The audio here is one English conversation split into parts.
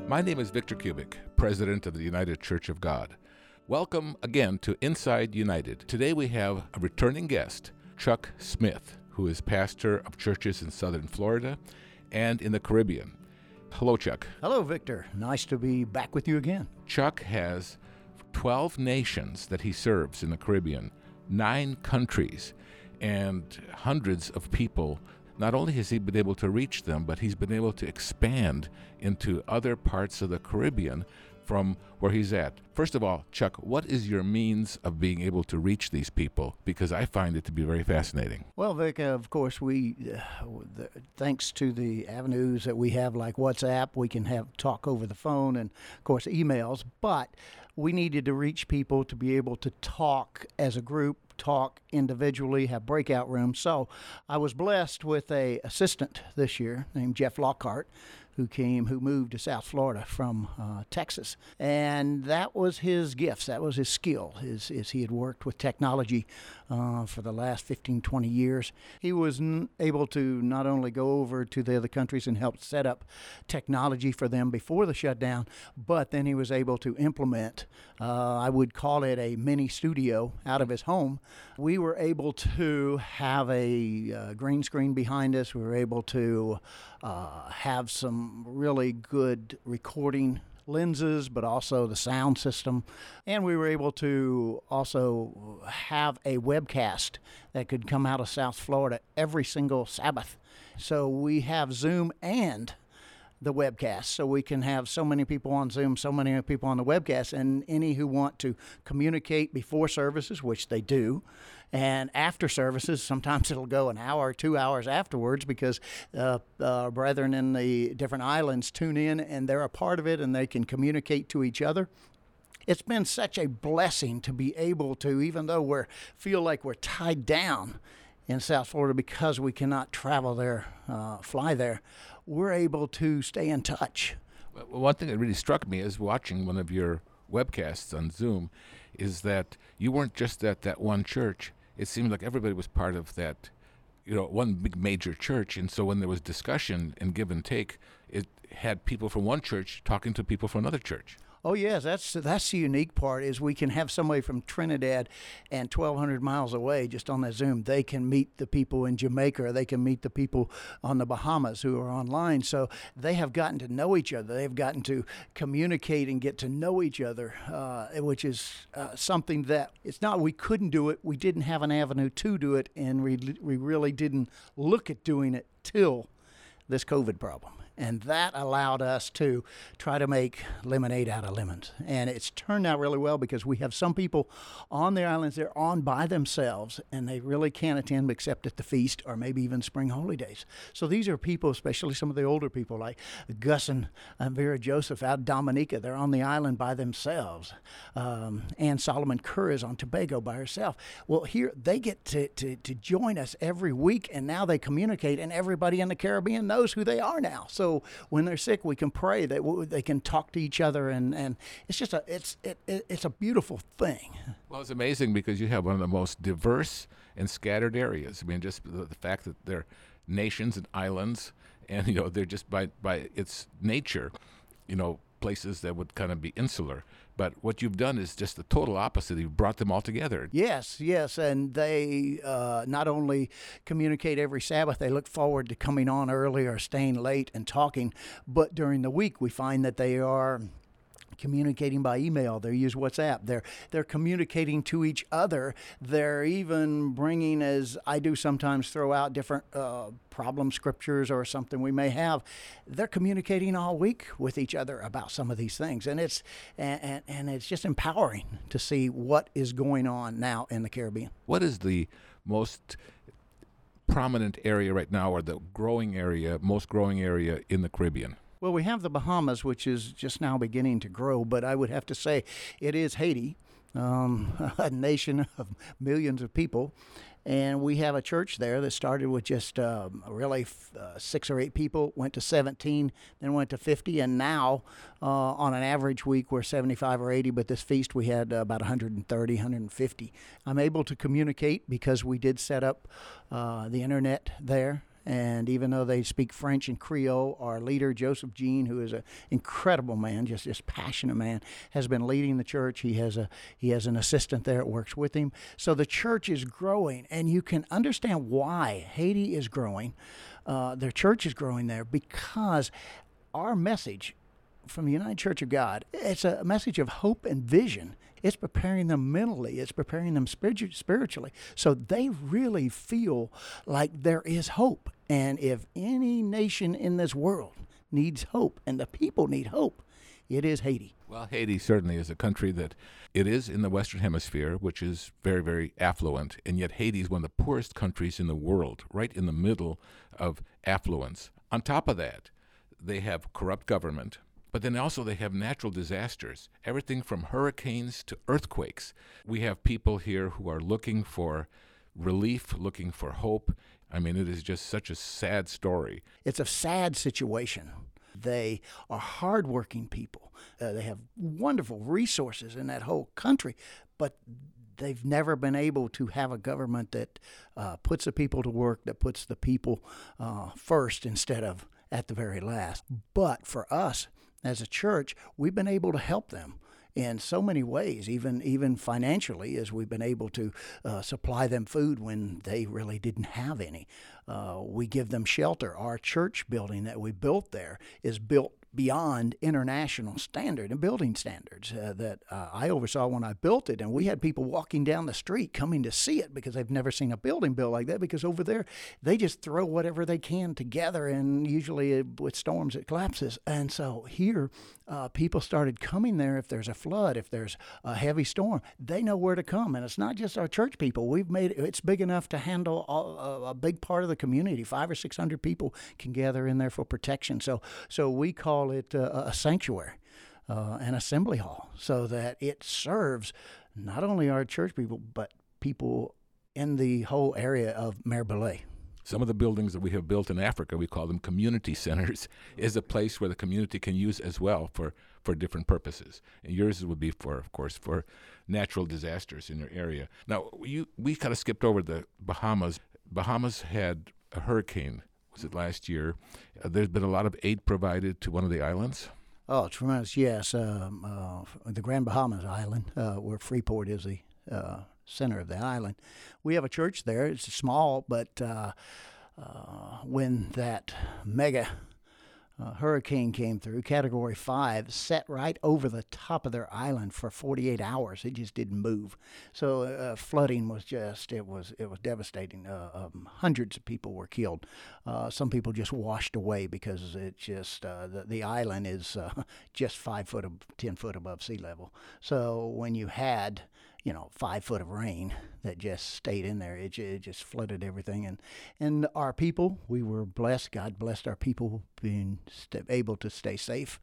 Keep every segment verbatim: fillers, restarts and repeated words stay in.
My name is Victor Kubik, President of the United Church of God. Welcome again to Inside United. Today we have a returning guest, Chuck Smith, who is pastor of churches in Southern Florida and in the Caribbean. Hello, Chuck. Hello, Victor. Nice to be back with you again. Chuck has twelve nations that he serves in the Caribbean, nine countries, and hundreds of people. Not only has he been able to reach them, but he's been able to expand into other parts of the Caribbean from where he's at. First of all, Chuck, what is your means of being able to reach these people? Because I find it to be very fascinating. Well, Vic, of course, we, uh, the, thanks to the avenues that we have like WhatsApp, we can have talk over the phone and, of course, emails. But we needed to reach people to be able to talk as a group, talk individually, have breakout rooms. So I was blessed with a assistant this year named Jeff Lockhart, who came, who moved to South Florida from uh, Texas. And that was his gifts. That was his skill. His, his, he had worked with technology uh, for the last fifteen, twenty years. He was n- able to not only go over to the other countries and help set up technology for them before the shutdown, but then he was able to implement, uh, I would call it a mini studio out of his home. We were able to have a uh, green screen behind us. We were able to uh, have some really good recording lenses, but also the sound system. And we were able to also have a webcast that could come out of South Florida every single Sabbath. So we have Zoom and the webcast, so we can have so many people on Zoom, so many people on the webcast, and any who want to communicate before services, which they do, and after services. Sometimes it'll go an hour or two hours afterwards because uh, uh, brethren in the different islands tune in and they're a part of it and they can communicate to each other. It's been such a blessing to be able to, even though we feel like we're tied down in South Florida because we cannot travel there, uh, fly there, we're able to stay in touch. Well, one thing that really struck me is watching one of your webcasts on Zoom is that you weren't just at that one church. It seemed like everybody was part of that, you know, one big major church. And so when there was discussion and give and take, it had people from one church talking to people from another church. Oh, yes, that's that's the unique part is we can have somebody from Trinidad and twelve hundred miles away just on that Zoom. They can meet the people in Jamaica, or they can meet the people on the Bahamas who are online. So they have gotten to know each other. They've gotten to communicate and get to know each other, uh, which is uh, something that it's not we couldn't do it. We didn't have an avenue to do it, and we, we really didn't look at doing it till this COVID problem. And that allowed us to try to make lemonade out of lemons. And it's turned out really well because we have some people on the islands, they're on by themselves, and they really can't attend except at the feast or maybe even spring holy days. So these are people, especially some of the older people like Gus and Vera Joseph out of Dominica. They're on the island by themselves. Um, Anne Solomon Kerr is on Tobago by herself. Well, here they get to, to, to join us every week, and now they communicate, and everybody in the Caribbean knows who they are now. So So when they're sick, we can pray that they can talk to each other, and, and it's just a it's it, it's a beautiful thing. Well, it's amazing because you have one of the most diverse and scattered areas. I mean, just the, the fact that they're nations and islands, and you know they're just by by its nature, you know, places that would kind of be insular. But what you've done is just the total opposite. You've brought them all together. Yes, yes, and they uh, not only communicate every Sabbath, they look forward to coming on early or staying late and talking, but during the week we find that they are communicating by email. They use WhatsApp. They're they're communicating to each other. They're even bringing, as I do sometimes, throw out different uh, problem scriptures or something we may have. They're communicating all week with each other about some of these things, and it's and, and, and it's just empowering to see what is going on now in the Caribbean. What is the most prominent area right now, or the growing area, most growing area in the Caribbean? Well, we have the Bahamas, which is just now beginning to grow, but I would have to say it is Haiti, um, a nation of millions of people. And we have a church there that started with just um, really uh, six or eight people, went to seventeen, then went to fifty, and now uh, on an average week we're seventy-five or eighty, but this feast we had uh, about one hundred thirty, one hundred fifty. I'm able to communicate because we did set up uh, the internet there. And even though they speak French and Creole, our leader, Joseph Jean, who is an incredible man, just just passionate man, has been leading the church. He has a he has an assistant there that works with him. So the church is growing, and you can understand why Haiti is growing. Uh, their church is growing there because our message from the United Church of God, it's a message of hope and vision. It's preparing them mentally. It's preparing them spiritu- spiritually. So they really feel like there is hope. And if any nation in this world needs hope, and the people need hope, it is Haiti. Well, Haiti certainly is a country that it is in the Western Hemisphere, which is very, very affluent, and yet Haiti is one of the poorest countries in the world, right in the middle of affluence. On top of that, they have corrupt government, but then also they have natural disasters, everything from hurricanes to earthquakes. We have people here who are looking for relief, looking for hope. I mean, it is just such a sad story. It's a sad situation. They are hardworking people. Uh, they have wonderful resources in that whole country, but they've never been able to have a government that uh, puts the people to work, that puts the people uh, first instead of at the very last. But for us, as a church, we've been able to help them in so many ways, even even financially, as we've been able to uh, supply them food when they really didn't have any. Uh, we give them shelter. Our church building that we built there is built beyond international standard and building standards uh, that uh, I oversaw when I built it. And we had people walking down the street coming to see it because they've never seen a building built like that, because over there they just throw whatever they can together, and usually with storms it collapses. And so here uh, people started coming there if there's a flood, if there's a heavy storm, they know where to come. And it's not just our church people. We've made it, it's big enough to handle all, a, a big part of the community. Five or six hundred people can gather in there for protection. So, so we call it uh, a sanctuary, uh, an assembly hall, so that it serves not only our church people, but people in the whole area of Mirebalais. Some of the buildings that we have built in Africa, we call them community centers, is a place where the community can use as well for, for different purposes. And yours would be for, of course, for natural disasters in your area. Now, you we kind of skipped over the Bahamas. Bahamas had a hurricane. Was it last year? Uh, there's been a lot of aid provided to one of the islands. Oh, tremendous, yes. Um, uh, the Grand Bahamas Island, uh, where Freeport is the uh, center of the island. We have a church there. It's small, but uh, uh, when that mega uh, hurricane came through, Category five, set right over the top of their island for forty-eight hours. It just didn't move. So uh, flooding was just, it was it was devastating. Uh, um, hundreds of people were killed. Uh, some people just washed away because it just, uh, the, the island is uh, just five foot, of, ten foot above sea level. So when you had you know, five foot of rain that just stayed in there. It, it just flooded everything. And, and our people, we were blessed. God blessed our people being st- able to stay safe.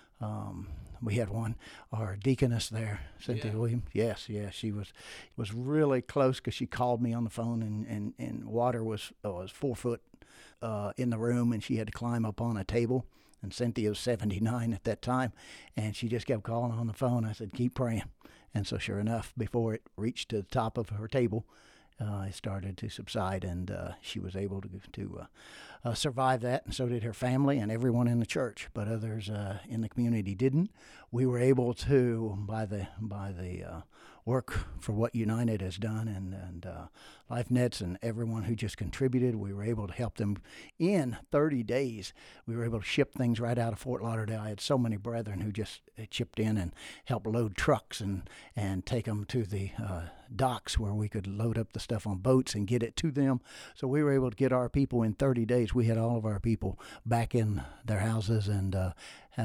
Um, we had one, our deaconess there, Cynthia Yeah. Williams. Yes, yes, she was was really close because she called me on the phone, and, and, and water was, uh, was four foot uh, in the room, and she had to climb up on a table. And Cynthia was seventy-nine at that time, and she just kept calling on the phone. I said, keep praying. And so sure enough, before it reached to the top of her table, uh, it started to subside, and uh, she was able to to uh, uh, survive that, and so did her family and everyone in the church. But others uh, in the community didn't. We were able to, by the by the uh, work for what United has done, and, and uh, LifeNets and everyone who just contributed, we were able to help them in thirty days. We were able to ship things right out of Fort Lauderdale. I had so many brethren who just chipped in and helped load trucks and, and take them to the uh, docks where we could load up the stuff on boats and get it to them. So we were able to get our people in thirty days. We had all of our people back in their houses, and uh,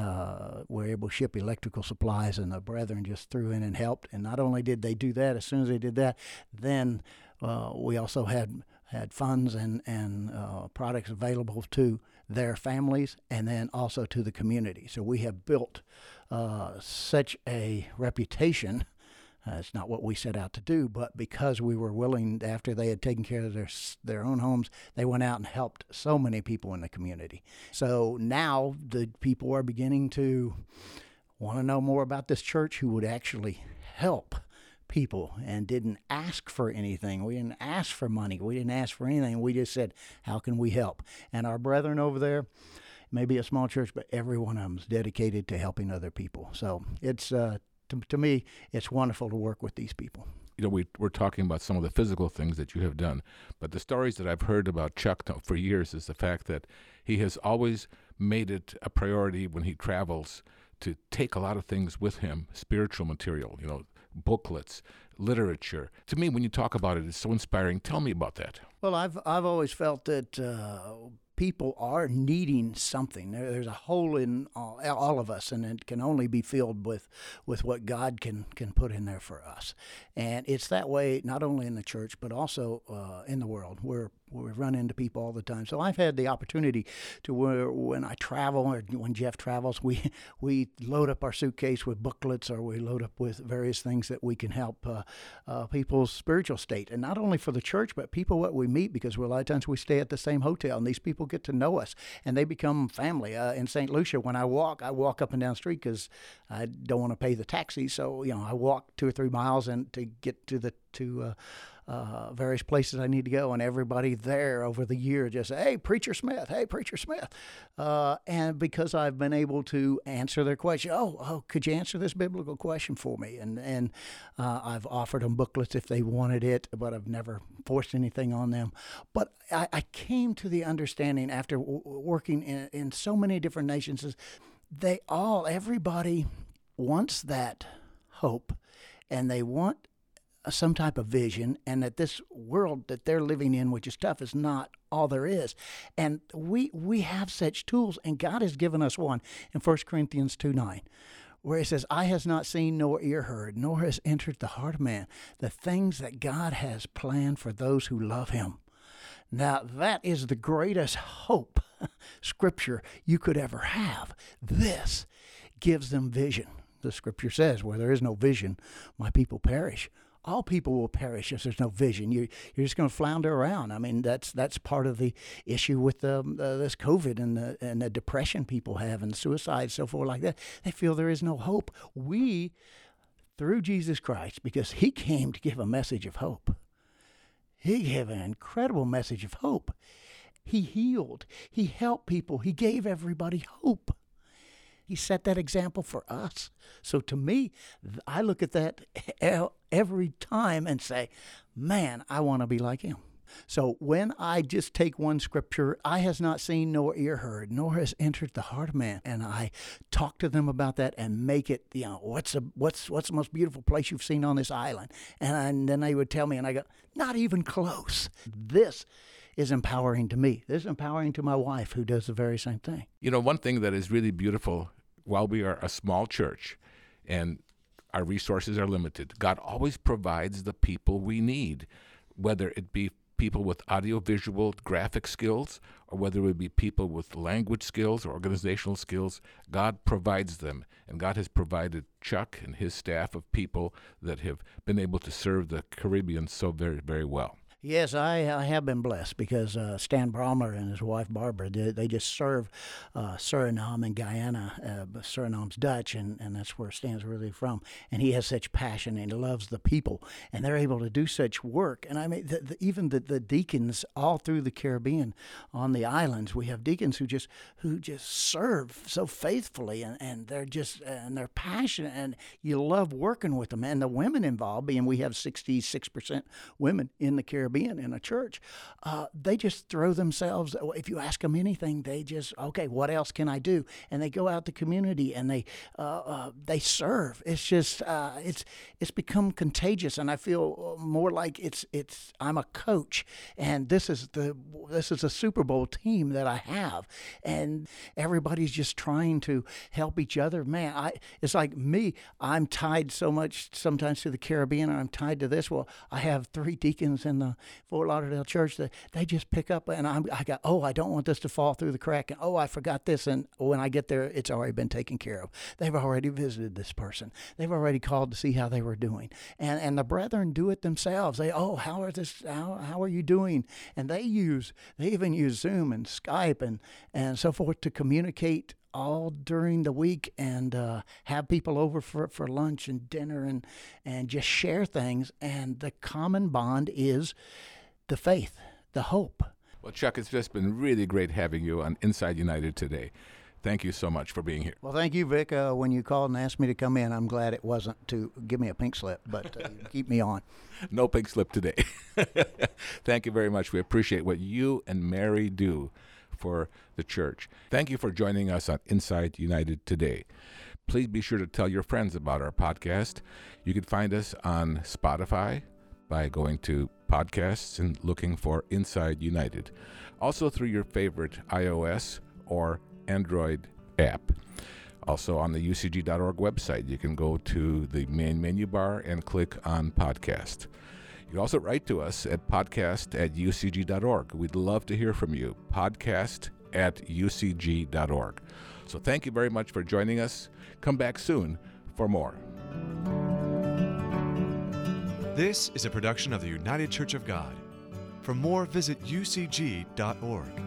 uh, were able to ship electrical supplies, and the brethren just threw in and helped. And not only did they do that, as soon as they did that, then uh, we also had had funds and, and uh, products available to their families, and then also to the community. So we have built uh, such a reputation. Uh, it's not what we set out to do, but because we were willing, after they had taken care of their their own homes, they went out and helped so many people in the community. So now the people are beginning to want to know more about this church, who would actually help people and didn't ask for anything. We didn't ask for money. We didn't ask for anything. We just said, how can we help? And our brethren over there, maybe a small church, but every one of them is dedicated to helping other people. So it's, uh, to, to me, it's wonderful to work with these people. You know, we, we're talking about some of the physical things that you have done, but the stories that I've heard about Chuck for years is the fact that he has always made it a priority when he travels to take a lot of things with him, spiritual material, you know, booklets, literature. To me, when you talk about it, it's so inspiring. Tell me about that. Well, I've I've always felt that uh, people are needing something. There, there's a hole in all, all of us, and it can only be filled with, with what God can, can put in there for us. And it's that way not only in the church, but also uh, in the world. We're we run into people all the time. So I've had the opportunity to where when I travel or when Jeff travels, we we load up our suitcase with booklets, or we load up with various things that we can help uh, uh, people's spiritual state. And not only for the church, but people that we meet, because we're, a lot of times we stay at the same hotel, and these people get to know us, and they become family. Uh, in Saint Lucia, when I walk, I walk up and down the street because I don't want to pay the taxi. So, you know, I walk two or three miles and to get to the to uh, uh, various places I need to go, and everybody there over the year just say, hey, Preacher Smith, hey, Preacher Smith. Uh, and because I've been able to answer their question, oh, oh, could you answer this biblical question for me? And and uh, I've offered them booklets if they wanted it, but I've never forced anything on them. But I, I came to the understanding after w- working in, in so many different nations, is they all, everybody wants that hope, and they want some type of vision, and that this world that they're living in, which is tough, is not all there is. And we we have such tools, and God has given us one in First Corinthians two nine, where it says, eye has not seen nor ear heard, nor has entered the heart of man, the things that God has planned for those who love him. Now, that is the greatest hope, Scripture, you could ever have. This gives them vision. The Scripture says, where there is no vision, my people perish. All people will perish if there's no vision. You, you're just going to flounder around. I mean, that's that's part of the issue with um, uh, this COVID and the, and the depression people have, and suicide, so forth like that. They feel there is no hope. We, through Jesus Christ, because he came to give a message of hope. He gave an incredible message of hope. He healed. He helped people. He gave everybody hope. He set that example for us. So to me, I look at that every time and say, man, I want to be like him. So when I just take one scripture, eye has not seen nor ear heard, nor has entered the heart of man, and I talk to them about that and make it, you know, what's a, what's what's the most beautiful place you've seen on this island? And, I, and then they would tell me, and I go, not even close. This is empowering to me. This is empowering to my wife, who does the very same thing. You know, one thing that is really beautiful, while we are a small church and our resources are limited, God always provides the people we need, whether it be people with audiovisual graphic skills or whether it would be people with language skills or organizational skills. God provides them, and God has provided Chuck and his staff of people that have been able to serve the Caribbean so very, very well. Yes, I, I have been blessed because uh, Stan Bromler and his wife Barbara, they, they just serve uh, Suriname and Guyana. Uh, Suriname's Dutch, and, and that's where Stan's really from. And he has such passion, and he loves the people. And they're able to do such work. And I mean, the, the, even the, the deacons all through the Caribbean on the islands, we have deacons who just who just serve so faithfully, and, and they're just and they're passionate, and you love working with them. And the women involved, being we have sixty-six percent women in the Caribbean. Being in a church, uh, they just throw themselves. If you ask them anything, they just, okay, what else can I do? And they go out to community and they uh, uh, they serve. It's just uh, it's it's become contagious, and I feel more like it's it's I'm a coach, and this is the this is a Super Bowl team that I have, and everybody's just trying to help each other. Man, I it's like me. I'm tied so much sometimes to the Caribbean, and I'm tied to this. Well, I have three deacons in the Fort Lauderdale church that they just pick up, and I'm, I got, oh, I don't want this to fall through the crack, and oh, I forgot this, and when I get there, it's already been taken care of. They've already visited this person. They've already called to see how they were doing, and and the brethren do it themselves. They, oh, how are this? How how are you doing? And they use, they even use Zoom and Skype and and so forth to communicate all during the week and uh, have people over for, for lunch and dinner and, and just share things. And the common bond is the faith, the hope. Well, Chuck, it's just been really great having you on Inside United today. Thank you so much for being here. Well, thank you, Vic. Uh, when you called and asked me to come in, I'm glad it wasn't to give me a pink slip, but uh, keep me on. No pink slip today. Thank you very much. We appreciate what you and Mary do for the church. Thank you for joining us on Inside United today. Please be sure to tell your friends about our podcast. You can find us on Spotify by going to podcasts and looking for Inside United. Also through your favorite iOS or Android app. Also on the U C G dot org website, you can go to the main menu bar and click on podcast. You can also write to us at podcast at U C G dot org. We'd love to hear from you. Podcast at U C G dot org. So thank you very much for joining us. Come back soon for more. This is a production of the United Church of God. For more, visit U C G dot org.